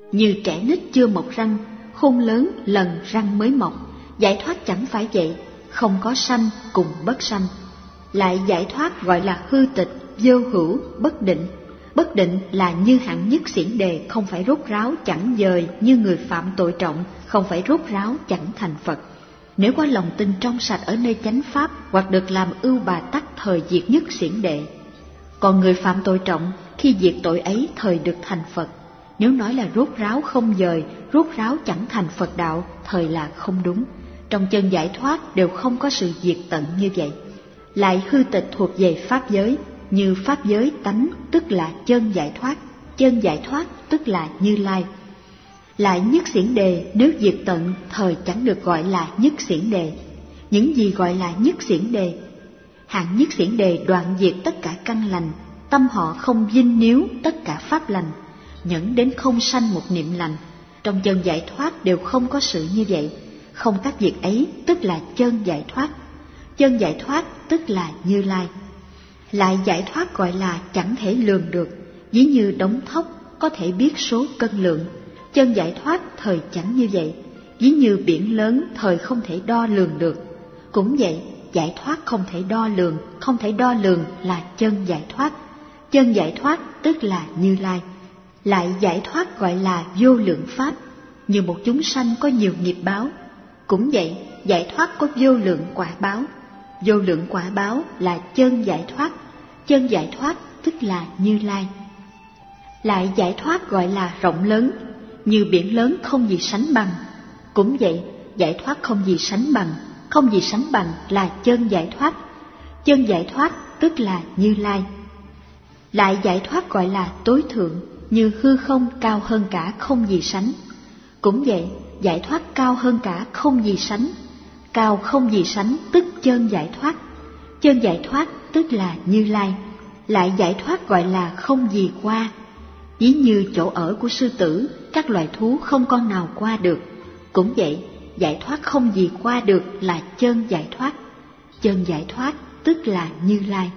Như trẻ nít chưa mọc răng, khôn lớn lần răng mới mọc. Giải thoát chẳng phải vậy, không có sanh cùng bất sanh. Lại giải thoát gọi là hư tịch, vô hữu, bất định. Bất định là như hạng nhất xiển đề, không phải rốt ráo chẳng dời như người phạm tội trọng, không phải rốt ráo chẳng thành Phật. Nếu có lòng tin trong sạch ở nơi chánh pháp, hoặc được làm ưu bà tắc thời diệt nhất xiển đệ. Còn người phạm tội trọng, khi diệt tội ấy thời được thành Phật. Nếu nói là rốt ráo không dời, rốt ráo chẳng thành Phật đạo, thời là không đúng. Trong chân giải thoát đều không có sự diệt tận như vậy. Lại hư tịch thuộc về pháp giới, như pháp giới tánh tức là chân giải thoát tức là Như Lai. Lại nhất xiển đề nếu diệt tận thời chẳng được gọi là nhất xiển đề. Những gì gọi là nhất xiển đề? Hạng nhất xiển đề đoạn diệt tất cả căn lành, tâm họ không vinh níu tất cả pháp lành, nhẫn đến không sanh một niệm lành. Trong chân giải thoát đều không có sự như vậy. Không tác việc ấy tức là chân giải thoát. Chân giải thoát tức là Như Lai. Lại giải thoát gọi là chẳng thể lường được, ví như đống thóc có thể biết số cân lượng. Chân giải thoát thời chẳng như vậy, ví như biển lớn thời không thể đo lường được. Cũng vậy, giải thoát không thể đo lường là chân giải thoát. Chân giải thoát tức là Như Lai. Lại giải thoát gọi là vô lượng pháp, như một chúng sanh có nhiều nghiệp báo. Cũng vậy, giải thoát có vô lượng quả báo. Vô lượng quả báo là chân giải thoát. Chân giải thoát tức là Như Lai. Lại giải thoát gọi là rộng lớn, như biển lớn không gì sánh bằng. Cũng vậy, giải thoát không gì sánh bằng là chân giải thoát. Chân giải thoát tức là Như Lai. Lại giải thoát gọi là tối thượng, như hư không cao hơn cả không gì sánh. Cũng vậy, giải thoát cao hơn cả không gì sánh. Cao không gì sánh tức chân giải thoát. Chân giải thoát tức là Như Lai. Lại giải thoát gọi là không gì qua, ví như chỗ ở của sư tử, các loài thú không con nào qua được. Cũng vậy, giải thoát không gì qua được là chân giải thoát. Chân giải thoát tức là Như Lai.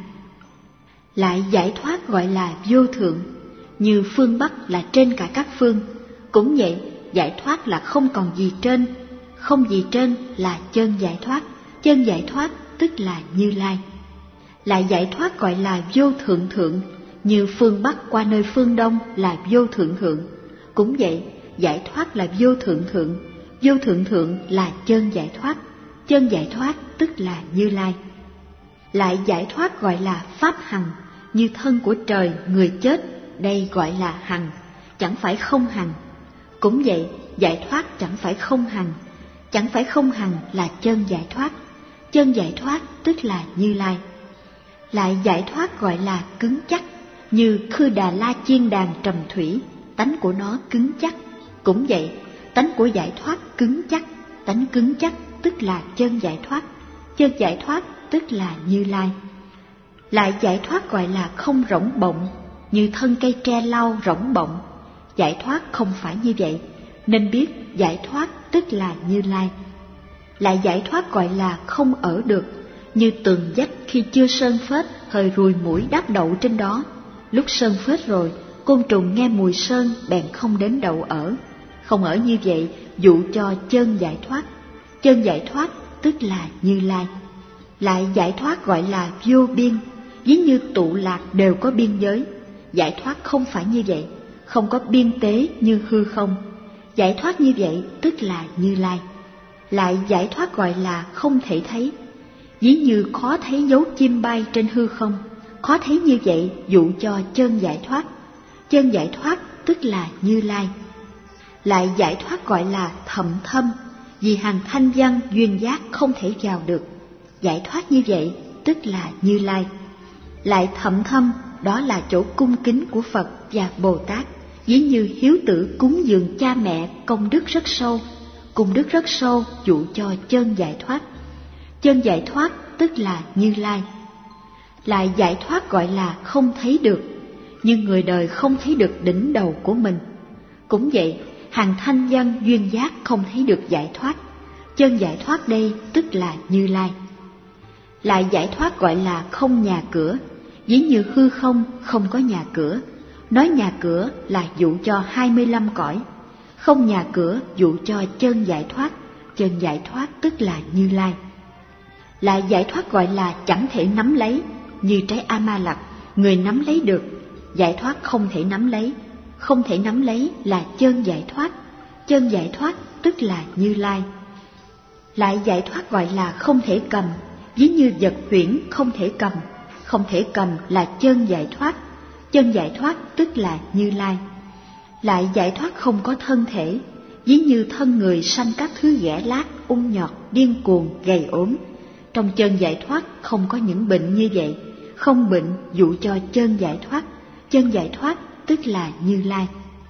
Lại giải thoát gọi là vô thượng, như phương Bắc là trên cả các phương. Cũng vậy, giải thoát là không còn gì trên. Không gì trên là chân giải thoát. Chân giải thoát tức là Như Lai. Lại giải thoát gọi là vô thượng thượng, như phương Bắc qua nơi phương Đông là vô thượng thượng. Cũng vậy, giải thoát là vô thượng thượng. Vô thượng thượng là chân giải thoát. Chân giải thoát tức là Như Lai. Lại giải thoát gọi là pháp hằng, như thân của trời người chết, đây gọi là hằng, chẳng phải không hằng. Cũng vậy, giải thoát chẳng phải không hằng. Chẳng phải không hằng là chân giải thoát. Chân giải thoát tức là Như Lai. Lại giải thoát gọi là cứng chắc, như Khư Đà La Chiên Đàn trầm thủy, tánh của nó cứng chắc. Cũng vậy, tánh của giải thoát cứng chắc. Tánh cứng chắc tức là chân giải thoát. Chân giải thoát tức là Như Lai. Lại giải thoát gọi là không rỗng bọng, như thân cây tre lau rỗng bọng. Giải thoát không phải như vậy, nên biết giải thoát tức là Như Lai. Lại giải thoát gọi là không ở được, như tường vách khi chưa sơn phết, hơi ruồi muỗi đáp đậu trên đó. Lúc sơn phết rồi, côn trùng nghe mùi sơn bèn không đến đậu ở. Không ở như vậy dụ cho chân giải thoát. Chân giải thoát tức là Như Lai. Lại giải thoát gọi là vô biên, ví như tụ lạc đều có biên giới. Giải thoát không phải như vậy, không có biên tế như hư không. Giải thoát như vậy tức là Như Lai. Lại giải thoát gọi là không thể thấy, ví như khó thấy dấu chim bay trên hư không. Khó thấy như vậy dụ cho chân giải thoát. Chân giải thoát tức là Như Lai. Lại giải thoát gọi là thậm thâm, vì hàng thanh văn duyên giác không thể vào được. Giải thoát như vậy tức là Như Lai. Lại thậm thâm, đó là chỗ cung kính của Phật và Bồ Tát, ví như hiếu tử cúng dường cha mẹ, công đức rất sâu. Công đức rất sâu dụ cho chân giải thoát. Chân giải thoát tức là Như Lai. Lại giải thoát gọi là không thấy được, như người đời không thấy được đỉnh đầu của mình. Cũng vậy, hàng thanh văn duyên giác không thấy được giải thoát. Chân giải thoát đây tức là Như Lai. Lại giải thoát gọi là không nhà cửa, ví như hư không không có nhà cửa. Nói nhà cửa là dụ cho 25 cõi. không nhà cửa dụ cho chân giải thoát. Chân giải thoát tức là Như Lai. Lại giải thoát gọi là chẳng thể nắm lấy, như trái A-ma lặc, người nắm lấy được. Giải thoát không thể nắm lấy, không thể nắm lấy là chân giải thoát. Chân giải thoát tức là Như Lai. Lại giải thoát gọi là không thể cầm, ví như vật huyễn không thể cầm. Không thể cầm là chân giải thoát. Chân giải thoát tức là Như Lai. Lại giải thoát không có thân thể, ví như thân người sanh các thứ ghẻ lát, ung nhọt, điên cuồng, gầy ốm. Trong chân giải thoát không có những bệnh như vậy, không bệnh dụ cho chân giải thoát. Chân giải thoát tức là Như Lai.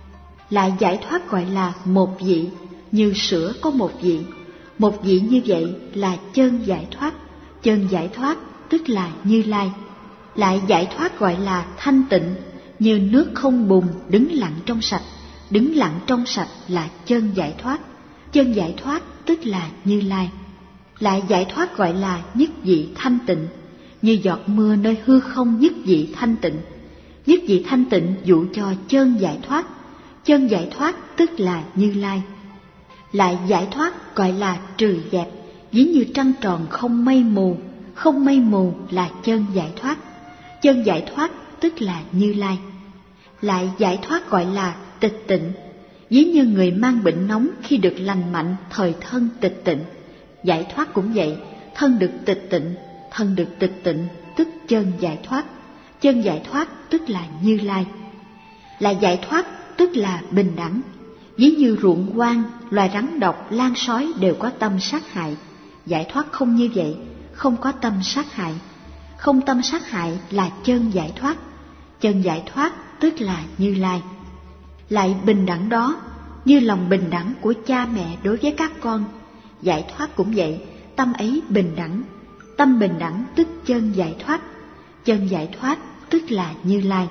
Lại giải thoát gọi là một vị, như sữa có một vị. Một vị như vậy là chân giải thoát. Chân giải thoát tức là Như Lai. Lại giải thoát gọi là thanh tịnh, như nước không bùn đứng lặng trong sạch. Đứng lặng trong sạch là chân giải thoát. Chân giải thoát tức là Như Lai. Lại giải thoát gọi là nhất vị thanh tịnh, như giọt mưa nơi hư không nhất vị thanh tịnh. Nhất vị thanh tịnh dụ cho chân giải thoát. Chân giải thoát tức là Như Lai. Lại giải thoát gọi là trừ dẹp, ví như trăng tròn không mây mù. Không mây mù là chân giải thoát. Chân giải thoát tức là Như Lai. Lại giải thoát gọi là tịch tịnh, ví như người mang bệnh nóng khi được lành mạnh, thời thân tịch tịnh. Giải thoát cũng vậy, thân được tịch tịnh. Thân được tịch tịnh tức chân giải thoát. Chân giải thoát tức là Như Lai. Lại giải thoát tức là bình đẳng, ví như ruộng hoang, loài rắn độc, lan sói đều có tâm sát hại. Giải thoát không như vậy, không có tâm sát hại. Không tâm sát hại là chân giải thoát. Chân giải thoát tức là Như Lai. Lại bình đẳng đó, như lòng bình đẳng của cha mẹ đối với các con. Giải thoát cũng vậy, tâm ấy bình đẳng. Tâm bình đẳng tức chân giải thoát. Chân giải thoát tức là Như Lai.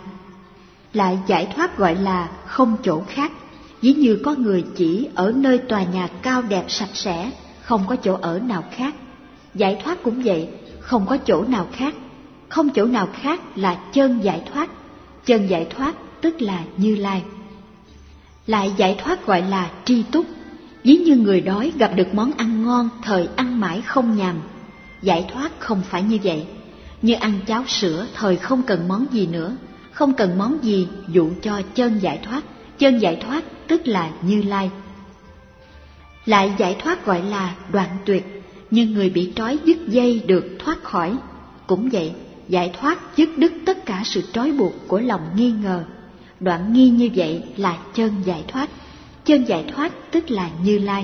Lại giải thoát gọi là không chỗ khác, ví như có người chỉ ở nơi tòa nhà cao đẹp sạch sẽ, không có chỗ ở nào khác. Giải thoát cũng vậy, không có chỗ nào khác. Không chỗ nào khác là chân giải thoát. Chân giải thoát tức là Như Lai. Lại giải thoát gọi là tri túc, ví như người đói gặp được món ăn ngon, thời ăn mãi không nhàm. Giải thoát không phải như vậy, như ăn cháo sữa, thời không cần món gì nữa. Không cần món gì dụ cho chân giải thoát. Chân giải thoát tức là Như Lai. Lại giải thoát gọi là đoạn tuyệt, như người bị trói dứt dây được thoát khỏi. Cũng vậy, giải thoát dứt đứt tất cả sự trói buộc của lòng nghi ngờ. Đoạn nghi như vậy là chân giải thoát. Chân giải thoát tức là Như Lai.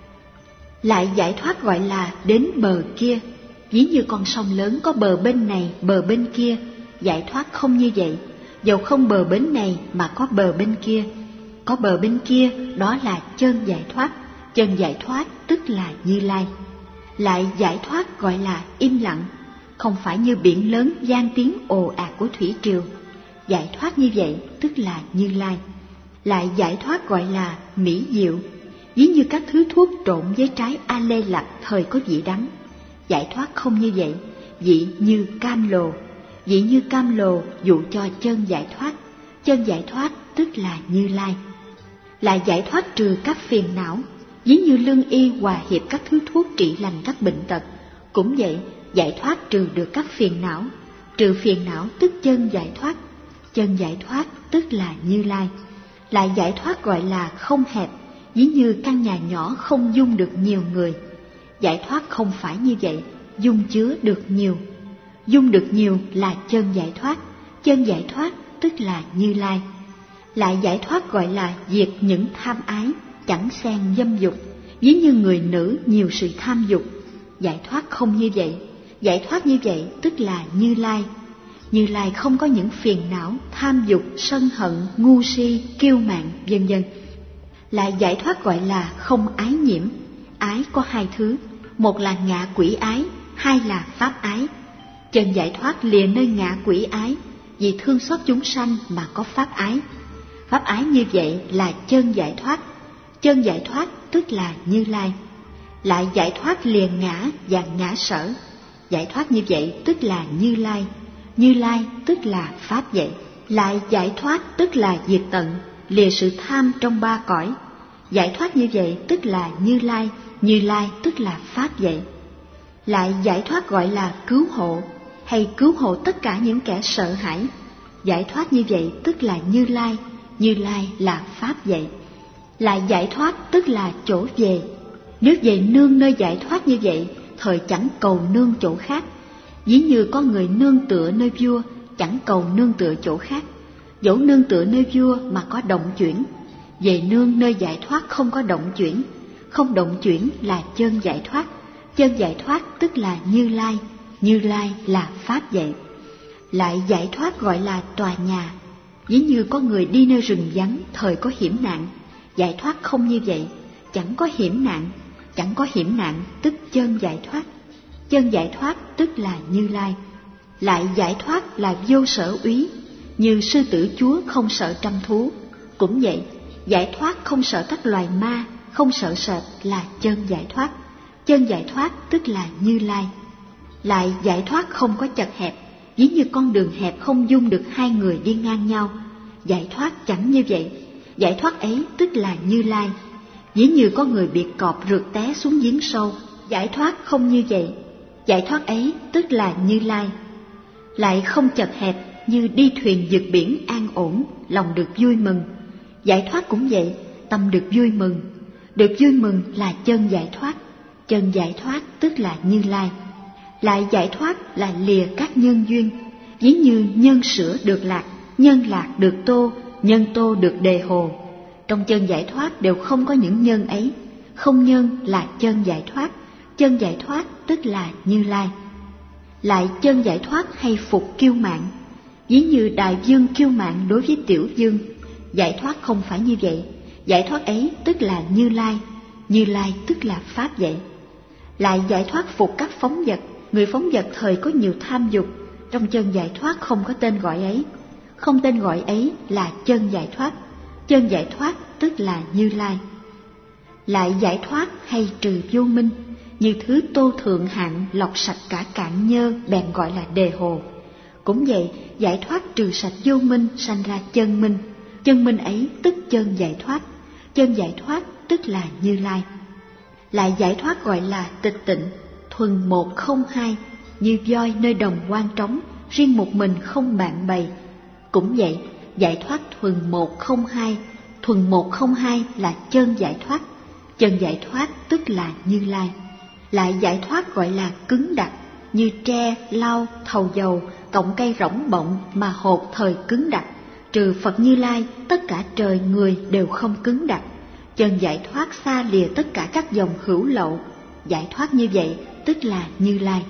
Lại giải thoát gọi là đến bờ kia, ví như con sông lớn có bờ bên này, bờ bên kia. Giải thoát không như vậy, dầu không bờ bến này mà có bờ bên kia. Có bờ bên kia, đó là chân giải thoát. Chân giải thoát tức là Như Lai. Lại giải thoát gọi là im lặng, không phải như biển lớn vang tiếng ồ ạt của thủy triều. Giải thoát như vậy tức là Như Lai. Lại giải thoát gọi là mỹ diệu, ví như các thứ thuốc trộn với trái a lê lặc, thời có vị đắng. Giải thoát không như vậy, vị như cam lồ. Vị như cam lồ dụ cho chân giải thoát. Chân giải thoát tức là Như Lai. Lại giải thoát trừ các phiền não, ví như lương y hòa hiệp các thứ thuốc trị lành các bệnh tật. Cũng vậy, giải thoát trừ được các phiền não. Trừ phiền não tức chân giải thoát. Chân giải thoát tức là Như Lai. Lại giải thoát gọi là không hẹp, ví như căn nhà nhỏ không dung được nhiều người. Giải thoát không phải như vậy, dung chứa được nhiều. Dung được nhiều là chân giải thoát. Chân giải thoát tức là Như Lai. Lại giải thoát gọi là diệt những tham ái, chẳng xen dâm dục, ví như người nữ nhiều sự tham dục. Giải thoát không như vậy, giải thoát như vậy tức là Như Lai. Như Lai không có những phiền não, tham dục, sân hận, ngu si, kiêu mạn, vân vân. Lại giải thoát gọi là không ái nhiễm. Ái có hai thứ, một là ngạ quỷ ái, hai là pháp ái. Chân giải thoát lìa nơi ngạ quỷ ái, vì thương xót chúng sanh mà có pháp ái. Pháp ái như vậy là chân giải thoát. Chân giải thoát tức là Như Lai. Lại giải thoát lìa ngã và ngã sở. Giải thoát như vậy tức là Như Lai. Như Lai tức là pháp vậy. Lại giải thoát tức là diệt tận, lìa sự tham trong ba cõi. Giải thoát như vậy tức là Như Lai, Như Lai tức là Pháp vậy. Lại giải thoát gọi là cứu hộ, hay cứu hộ tất cả những kẻ sợ hãi. Giải thoát như vậy tức là Như Lai, Như Lai là Pháp vậy. Lại giải thoát tức là chỗ về. Nếu về nương nơi giải thoát như vậy, thời chẳng cầu nương chỗ khác. Ví như có người nương tựa nơi vua, chẳng cầu nương tựa chỗ khác. Dẫu nương tựa nơi vua mà có động chuyển, về nương nơi giải thoát không có động chuyển. Không động chuyển là chân giải thoát. Chân giải thoát tức là Như Lai, Như Lai là Pháp vậy. Lại giải thoát gọi là tòa nhà. Ví như có người đi nơi rừng vắng, thời có hiểm nạn. Giải thoát không như vậy, chẳng có hiểm nạn. Chẳng có hiểm nạn tức chân giải thoát. Chân giải thoát tức là Như Lai. Lại giải thoát là vô sở úy, như sư tử chúa không sợ trăm thú. Cũng vậy, giải thoát không sợ các loài ma, không sợ sệt là chân giải thoát. Chân giải thoát tức là Như Lai. Lại giải thoát không có chật hẹp, ví như con đường hẹp không dung được hai người đi ngang nhau. Giải thoát chẳng như vậy, giải thoát ấy tức là Như Lai. Ví như có người bị cọp rượt té xuống giếng sâu, giải thoát không như vậy, giải thoát ấy tức là Như Lai. Lại không chật hẹp, như đi thuyền vượt biển an ổn, lòng được vui mừng. Giải thoát cũng vậy, tâm được vui mừng. Được vui mừng là chân giải thoát. Chân giải thoát tức là Như Lai. Lại giải thoát là lìa các nhân duyên, ví như nhân sữa được lạc, nhân lạc được tô, nhân tô được đề hồ. Trong chân giải thoát đều không có những nhân ấy. Không nhân là chân giải thoát. Chân giải thoát tức là Như Lai. Lại chân giải thoát hay phục kiêu mạn, ví như đại vương kiêu mạn đối với tiểu vương. Giải thoát không phải như vậy, giải thoát ấy tức là Như Lai. Như Lai tức là Pháp vậy. Lại giải thoát phục các phóng vật, người phóng vật thời có nhiều tham dục. Trong chân giải thoát không có tên gọi ấy. Không tên gọi ấy là chân giải thoát. Chân giải thoát tức là Như Lai. Lại giải thoát hay trừ vô minh, như thứ tô thượng hạng lọc sạch cả cạn nhơ, bèn gọi là đề hồ. Cũng vậy, giải thoát trừ sạch vô minh, sanh ra chân minh. Chân minh ấy tức chân giải thoát. Chân giải thoát tức là Như Lai. Lại giải thoát gọi là tịch tịnh, thuần một không hai, như voi nơi đồng hoang trống, riêng một mình không bạn bè. Cũng vậy, giải thoát thuần một không hai. Thuần một không hai là chân giải thoát. Chân giải thoát tức là Như Lai. Lại giải thoát gọi là cứng đặc, như tre, lau, thầu dầu, cọng cây rỗng bọng mà hột thời cứng đặc. Trừ Phật Như Lai, tất cả trời người đều không cứng đặc. Chân giải thoát xa lìa tất cả các dòng hữu lậu. Giải thoát như vậy tức là Như Lai.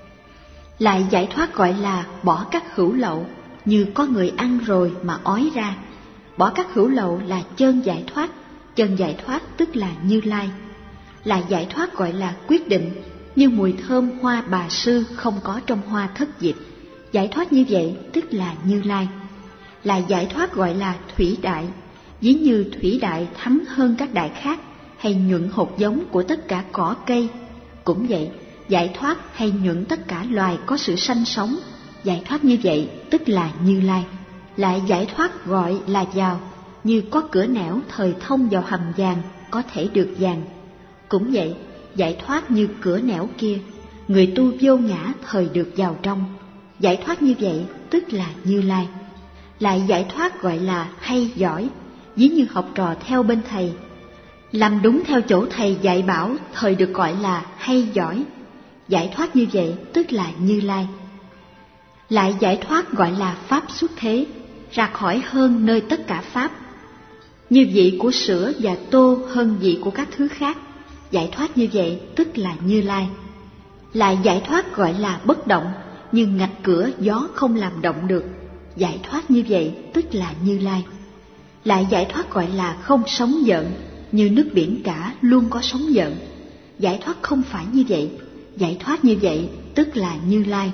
Lại giải thoát gọi là bỏ các hữu lậu, như có người ăn rồi mà ói ra. Bỏ các hữu lậu là chân giải thoát. Chân giải thoát tức là Như Lai. Lại giải thoát gọi là quyết định, như mùi thơm hoa bà sư không có trong hoa thất diệp. Giải thoát như vậy tức là Như Lai. Lại giải thoát gọi là thủy đại, ví như thủy đại thấm hơn các đại khác, hay nhuận hột giống của tất cả cỏ cây. Cũng vậy, giải thoát hay nhuận tất cả loài có sự sanh sống. Giải thoát như vậy tức là Như Lai. Lại giải thoát gọi là vào, như có cửa nẻo thời thông vào hầm vàng, có thể được vàng. Cũng vậy, giải thoát như cửa nẻo kia, người tu vô ngã thời được vào trong. Giải thoát như vậy tức là Như Lai. Lại giải thoát gọi là hay giỏi, ví như học trò theo bên thầy, làm đúng theo chỗ thầy dạy bảo, thời được gọi là hay giỏi. Giải thoát như vậy tức là Như Lai. Lại giải thoát gọi là Pháp xuất thế, ra khỏi hơn nơi tất cả Pháp, như vị của sữa và tô hơn vị của các thứ khác. Giải thoát như vậy tức là Như Lai. Lại giải thoát gọi là bất động, như ngạch cửa gió không làm động được. Giải thoát như vậy tức là Như Lai. Lại giải thoát gọi là không sóng gợn, như nước biển cả luôn có sóng gợn. Giải thoát không phải như vậy. Giải thoát như vậy tức là Như Lai.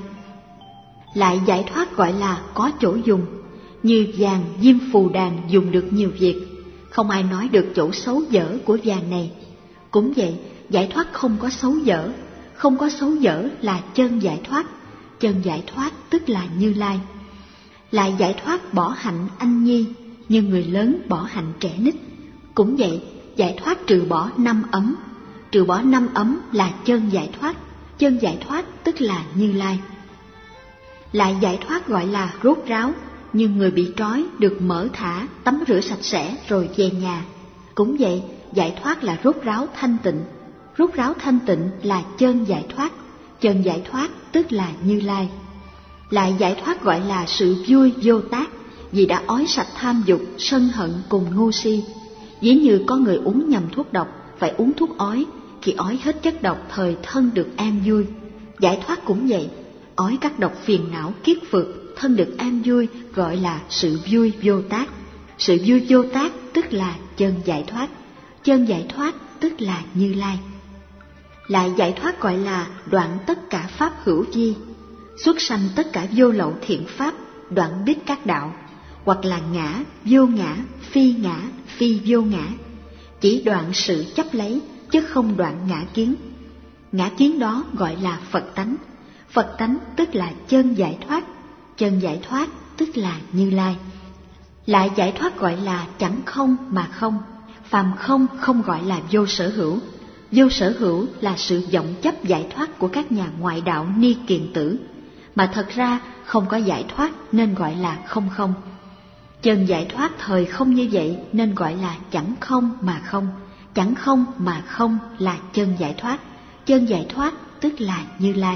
Lại giải thoát gọi là có chỗ dùng, như vàng diêm phù đàn dùng được nhiều việc, không ai nói được chỗ xấu dở của vàng này. Cũng vậy, giải thoát không có xấu dở. Không có xấu dở là chân giải thoát. Chân giải thoát tức là Như Lai. Lại giải thoát bỏ hạnh anh nhi, như người lớn bỏ hạnh trẻ nít. Cũng vậy, giải thoát trừ bỏ 5 ấm. Trừ bỏ 5 ấm là chân giải thoát. Chân giải thoát tức là Như Lai. Lại giải thoát gọi là rốt ráo, như người bị trói được mở thả, tắm rửa sạch sẽ rồi về nhà. Cũng vậy, giải thoát là rốt ráo thanh tịnh. Rốt ráo thanh tịnh là chân giải thoát. Chân giải thoát tức là Như Lai. Lại giải thoát gọi là sự vui vô tác, vì đã ói sạch tham dục, sân hận cùng ngu si. Ví như có người uống nhầm thuốc độc, phải uống thuốc ói, khi ói hết chất độc thời thân được an vui. Giải thoát cũng vậy, ói các độc phiền não kiết phược, thân được an vui, gọi là sự vui vô tác. Sự vui vô tác tức là chân giải thoát. Chân giải thoát tức là Như Lai. Lại giải thoát gọi là đoạn tất cả pháp hữu vi, xuất sanh tất cả vô lậu thiện pháp, đoạn đích các đạo, hoặc là ngã, vô ngã, phi vô ngã. Chỉ đoạn sự chấp lấy, chứ không đoạn ngã kiến. Ngã kiến đó gọi là Phật tánh. Phật tánh tức là chân giải thoát. Chân giải thoát tức là Như Lai. Lại giải thoát gọi là chẳng không mà không. Phàm không không gọi là vô sở hữu. Vô sở hữu là sự vọng chấp giải thoát của các nhà ngoại đạo ni kiền tử, mà thật ra không có giải thoát nên gọi là không không. Chân giải thoát thời không như vậy nên gọi là chẳng không mà không. Chẳng không mà không là chân giải thoát. Chân giải thoát tức là Như Lai.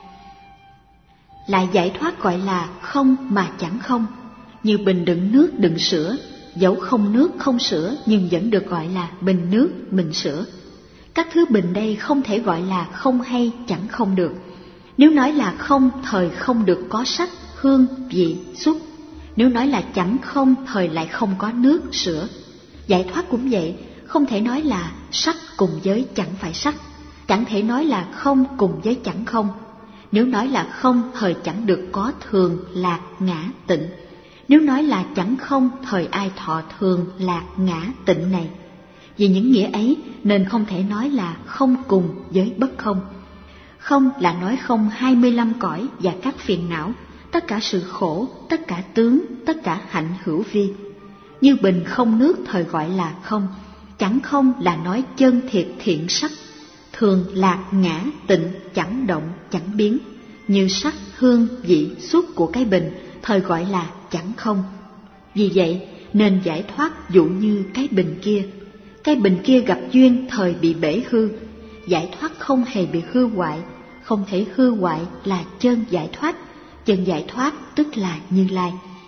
Lại giải thoát gọi là không mà chẳng không, như bình đựng nước đựng sữa, dẫu không nước không sữa nhưng vẫn được gọi là bình nước bình sữa. Các thứ bình đây không thể gọi là không hay chẳng không được. Nếu nói là không thời không được có sắc, hương, vị, xúc. Nếu nói là chẳng không thời lại không có nước, sữa. Giải thoát cũng vậy, không thể nói là sắc cùng với chẳng phải sắc, chẳng thể nói là không cùng với chẳng không. Nếu nói là không thời chẳng được có thường, lạc, ngã, tịnh. Nếu nói là chẳng không thời ai thọ thường, lạc, ngã, tịnh này. Vì những nghĩa ấy nên không thể nói là không cùng với bất không. Không là nói không 25 cõi và các phiền não, tất cả sự khổ, tất cả tướng, tất cả hạnh hữu vi. Như bình không nước thời gọi là không. Chẳng không là nói chân thiệt thiện sắc, thường, lạc, ngã, tịnh, chẳng động, chẳng biến. Như sắc, hương, vị, xúc của cái bình thời gọi là chẳng không. Vì vậy nên giải thoát dụ như cái bình kia. Cái bình kia gặp duyên thời bị bể hư, giải thoát không hề bị hư hoại, không thể hư hoại là chân giải thoát. Chân giải thoát tức là Như Lai.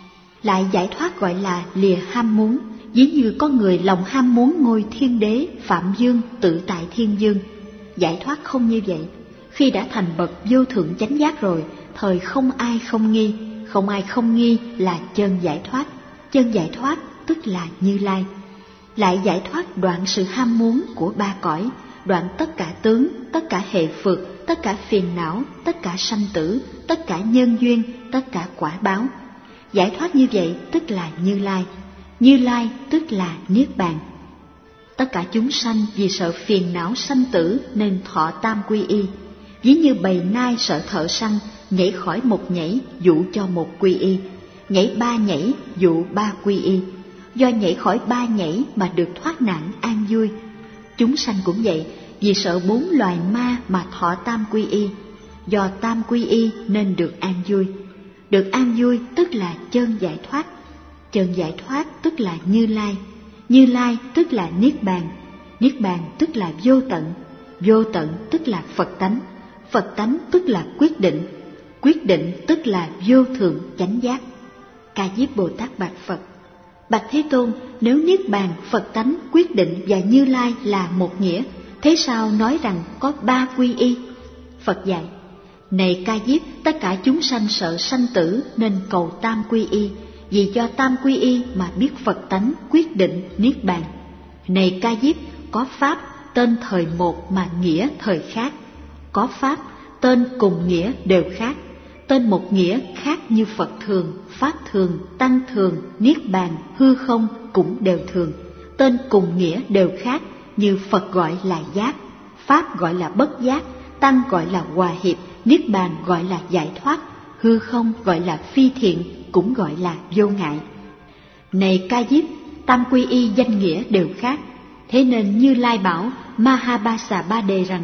Lại giải thoát gọi là lìa ham muốn, ví như có người lòng ham muốn ngôi thiên đế, phạm dương, tự tại thiên dương. Giải thoát không như vậy, khi đã thành bậc vô thượng chánh giác rồi, thời không ai không nghi, không ai không nghi là chân giải thoát. Chân giải thoát tức là Như Lai. Lại giải thoát đoạn sự ham muốn của ba cõi, đoạn tất cả tướng, tất cả hệ phược, tất cả phiền não, tất cả sanh tử, tất cả nhân duyên, tất cả quả báo. Giải thoát như vậy tức là Như Lai. Như Lai tức là Niết Bàn. Tất cả chúng sanh vì sợ phiền não sanh tử nên thọ tam quy y. Ví như bầy nai sợ thợ săn, nhảy khỏi một nhảy dụ cho một quy y, nhảy ba nhảy dụ ba quy y. Do nhảy khỏi ba nhảy mà được thoát nạn an vui. Chúng sanh cũng vậy, vì sợ 4 loài ma mà thọ tam quy y. Do tam quy y nên được an vui. Được an vui tức là chân giải thoát. Chân giải thoát tức là Như Lai. Như Lai tức là Niết Bàn. Niết Bàn tức là vô tận. Vô tận tức là Phật tánh. Phật tánh tức là quyết định. Quyết định tức là vô thượng chánh giác. Ca Diếp Bồ Tát bạch Phật: Bạch Thế Tôn, nếu Niết Bàn, Phật tánh, quyết định và Như Lai là một nghĩa, thế sao nói rằng có 3 quy y? Phật dạy: Này Ca Diếp, tất cả chúng sanh sợ sanh tử nên cầu tam quy y, vì do tam quy y mà biết Phật tánh, quyết định, Niết Bàn. Này Ca Diếp, có pháp tên thời một mà nghĩa thời khác. Có pháp tên cùng nghĩa đều khác. Tên một nghĩa khác như Phật thường, Pháp thường, Tăng thường, Niết Bàn, hư không cũng đều thường. Tên cùng nghĩa đều khác, như Phật gọi là giác, Pháp gọi là bất giác, Tăng gọi là hòa hiệp, Niết Bàn gọi là giải thoát, hư không gọi là phi thiện, cũng gọi là vô ngại. Này Ca Diếp, tam quy y danh nghĩa đều khác. Thế nên Như Lai bảo Mahabasa Ba Đề rằng: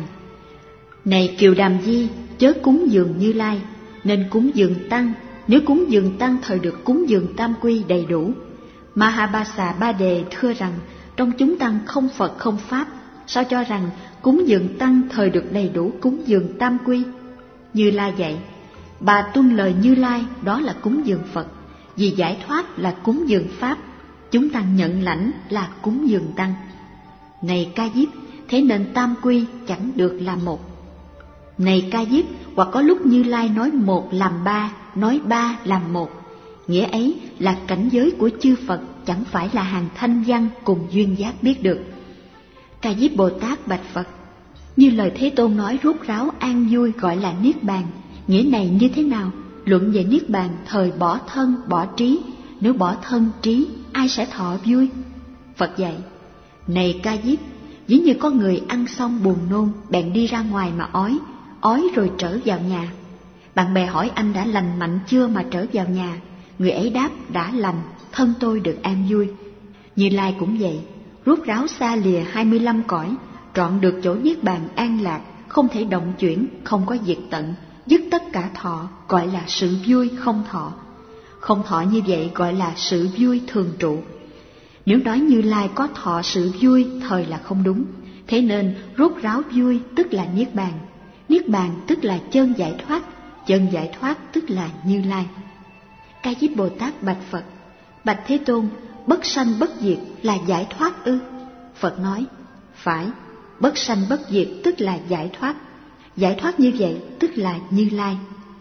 Này Kiều Đàm Di, chớ cúng dường Như Lai, nên cúng dường Tăng. Nếu cúng dường Tăng thời được cúng dường Tam Quy đầy đủ. Mahabasa Ba Đề thưa rằng: Trong chúng Tăng không Phật không Pháp, sao cho rằng cúng dường Tăng thời được đầy đủ cúng dường Tam Quy? Như Lai dạy: Bà tuân lời Như Lai, đó là cúng dường Phật. Vì giải thoát là cúng dường Pháp, chúng Tăng nhận lãnh là cúng dường Tăng. Này Ca Diếp, thế nên Tam Quy chẳng được làm một. Này Ca Diếp, hoặc có lúc Như Lai nói một làm ba, nói ba làm một. Nghĩa ấy là cảnh giới của chư Phật chẳng phải là hàng thanh văn cùng duyên giác biết được. Ca Diếp Bồ Tát bạch Phật: Như lời Thế Tôn nói rốt ráo an vui gọi là Niết Bàn, nghĩa này như thế nào? Luận về Niết Bàn thời bỏ thân bỏ trí, nếu bỏ thân trí ai sẽ thọ vui? Phật dạy: Này Ca Diếp, ví như có người ăn xong buồn nôn bèn đi ra ngoài mà ói rồi trở vào nhà. Bạn bè hỏi anh đã lành mạnh chưa mà trở vào nhà? Người ấy đáp: đã lành, thân tôi được an vui. Như Lai cũng vậy, rốt ráo xa lìa 25 cõi, trọn được chỗ Niết Bàn an lạc, không thể động chuyển, không có diệt tận, dứt tất cả thọ, gọi là sự vui không thọ. Không thọ như vậy gọi là sự vui thường trụ. Nếu nói Như Lai có thọ sự vui thời là không đúng. Thế nên rốt ráo vui tức là Niết Bàn, Niết Bàn tức là chân giải thoát, chân giải thoát tức là Như Lai. Ca Diếp Bồ Tát bạch Phật: Bạch Thế Tôn, bất sanh bất diệt là giải thoát ư? Phật nói: Phải, bất sanh bất diệt tức là giải thoát. Giải thoát như vậy tức là Như Lai.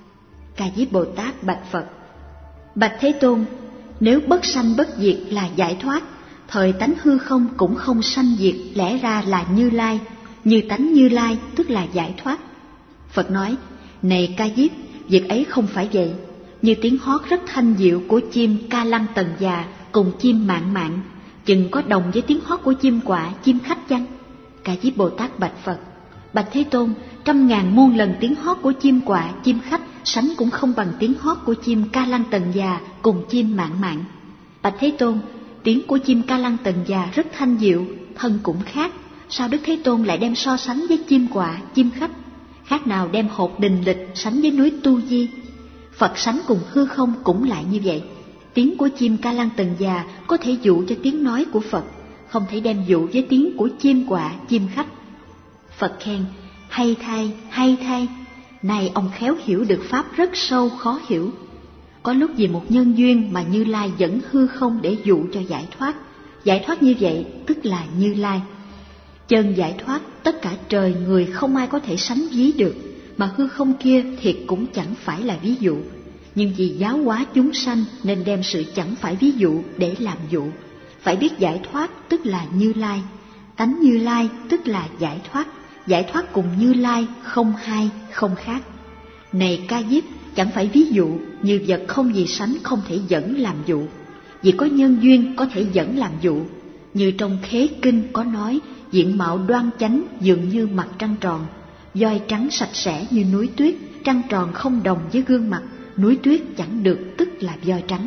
Ca Diếp Bồ Tát bạch Phật: Bạch Thế Tôn, nếu bất sanh bất diệt là giải thoát, thời tánh hư không cũng không sanh diệt, lẽ ra là Như Lai, như tánh Như Lai tức là giải thoát. Phật nói: Này Ca Diếp, việc ấy không phải vậy. Như tiếng hót rất thanh diệu của chim Ca Lăng Tần Già cùng chim Mạn Mạn, chừng có đồng với tiếng hót của chim quạ, chim khách chăng? Ca Diếp Bồ Tát bạch Phật: Bạch Thế Tôn, 100.000 muôn lần tiếng hót của chim quạ, chim khách sánh cũng không bằng tiếng hót của chim Ca Lăng Tần Già cùng chim Mạn Mạn. Bạch Thế Tôn, tiếng của chim Ca Lăng Tần Già rất thanh diệu, thân cũng khác. Sao Đức Thế Tôn lại đem so sánh với chim quạ, chim khách? Khác nào đem hột Đình Lịch sánh với núi Tu Di? Phật sánh cùng hư không cũng lại như vậy. Tiếng của chim Ca Lăng Tần Già có thể dụ cho tiếng nói của Phật, không thể đem dụ với tiếng của chim quạ, chim khách. Phật khen: Hay thay, hay thay. Này ông khéo hiểu được pháp rất sâu khó hiểu. Có lúc vì một nhân duyên mà Như Lai dẫn hư không để dụ cho giải thoát. Giải thoát như vậy tức là Như Lai. Chân giải thoát tất cả trời người không ai có thể sánh ví được, mà hư không kia thiệt cũng chẳng phải là ví dụ. Nhưng vì giáo hóa chúng sanh nên đem sự chẳng phải ví dụ để làm dụ. Phải biết giải thoát tức là Như Lai, tánh Như Lai tức là giải thoát. Giải thoát cùng Như Lai không hai không khác. Này Ca Diếp, chẳng phải ví dụ, như vật không gì sánh không thể dẫn làm dụ. Vì có nhân duyên có thể dẫn làm dụ. Như trong Khế Kinh có nói, diện mạo đoan chánh dường như mặt trăng tròn, voi trắng sạch sẽ như núi tuyết, trăng tròn không đồng với gương mặt, núi tuyết chẳng được tức là voi trắng.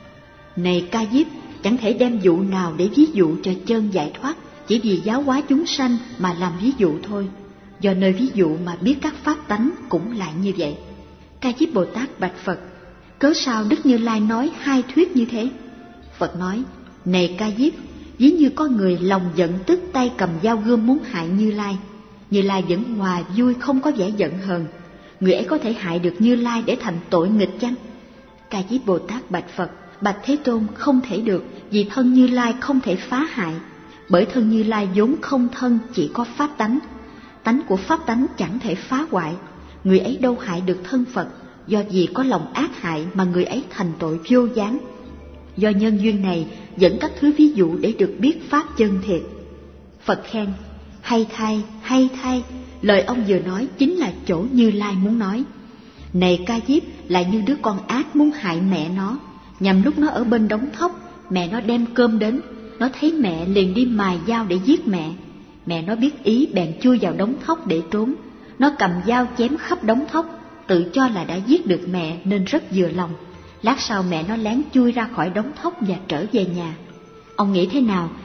Này Ca Diếp, chẳng thể đem dụ nào để ví dụ cho chân giải thoát, chỉ vì giáo hóa chúng sanh mà làm ví dụ thôi. Do nơi ví dụ mà biết các pháp tánh cũng lại như vậy. Ca Diếp Bồ Tát bạch Phật: Cớ sao Đức Như Lai nói hai thuyết như thế? Phật nói: Này Ca Diếp, ví như có người lòng giận tức tay cầm dao gươm muốn hại Như Lai. Như Lai vẫn hòa vui không có vẻ giận hờn. Người ấy có thể hại được Như Lai để thành tội nghịch chăng? Ca Diếp Bồ Tát bạch Phật: Bạch Thế Tôn, không thể được, vì thân Như Lai không thể phá hại. Bởi thân Như Lai vốn không thân, chỉ có pháp tánh. Tánh của pháp tánh chẳng thể phá hoại. Người ấy đâu hại được thân Phật, do vì có lòng ác hại mà người ấy thành tội vô gián. Do nhân duyên này dẫn các thứ ví dụ để được biết pháp chân thiệt. Phật khen: Hay thay, hay thay. Lời ông vừa nói chính là chỗ Như Lai muốn nói. Này Ca Diếp, lại như đứa con ác muốn hại mẹ nó. Nhằm lúc nó ở bên đống thóc, mẹ nó đem cơm đến, nó thấy mẹ liền đi mài dao để giết mẹ. Mẹ nó biết ý bèn chui vào đống thóc để trốn. Nó cầm dao chém khắp đống thóc, tự cho là đã giết được mẹ nên rất vừa lòng. Lát sau mẹ nó lén chui ra khỏi đống thóc và trở về nhà. Ông nghĩ thế nào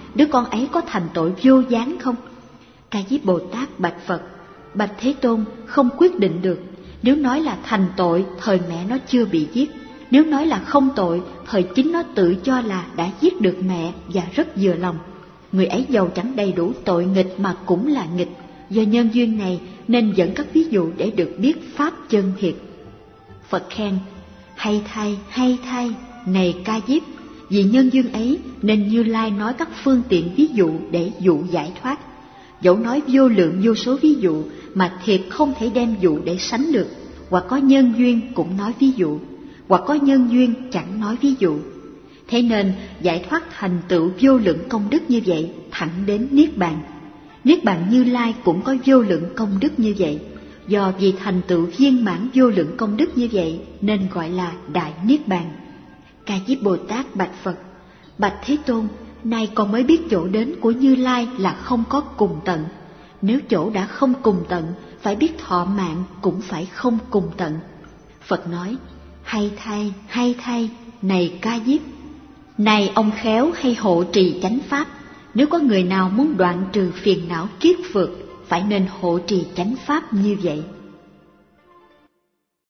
đứa con ấy có thành tội vô gián không? Ca Diếp Bồ Tát bạch Phật: Bạch Thế Tôn, không quyết định được. Nếu nói là thành tội, thời mẹ nó chưa bị giết. Nếu nói là không tội, thời chính nó tự cho là đã giết được mẹ và rất vừa lòng. Người ấy giàu chẳng đầy đủ tội nghịch mà cũng là nghịch. Do nhân duyên này nên dẫn các ví dụ để được biết pháp chân thiệt. Phật khen: hay thay, này Ca Diếp, vì nhân duyên ấy nên Như Lai nói các phương tiện ví dụ để dụ giải thoát. Dẫu nói vô lượng vô số ví dụ mà thiệt không thể đem dụ để sánh được. Hoặc có nhân duyên cũng nói ví dụ, hoặc có nhân duyên chẳng nói ví dụ. Thế nên giải thoát thành tựu vô lượng công đức như vậy thẳng đến Niết Bàn. Niết Bàn Như Lai cũng có vô lượng công đức như vậy. Do vì thành tựu viên mãn vô lượng công đức như vậy nên gọi là Đại Niết Bàn. Ca Diếp Bồ Tát bạch Phật: Bạch Thế Tôn, nay con mới biết chỗ đến của Như Lai là không có cùng tận. Nếu chỗ đã không cùng tận, phải biết thọ mạng cũng phải không cùng tận. Phật nói: hay thay, này Ca Diếp, này ông khéo hay hộ trì chánh pháp. Nếu có người nào muốn đoạn trừ phiền não kiết phược, phải nên hộ trì chánh pháp như vậy.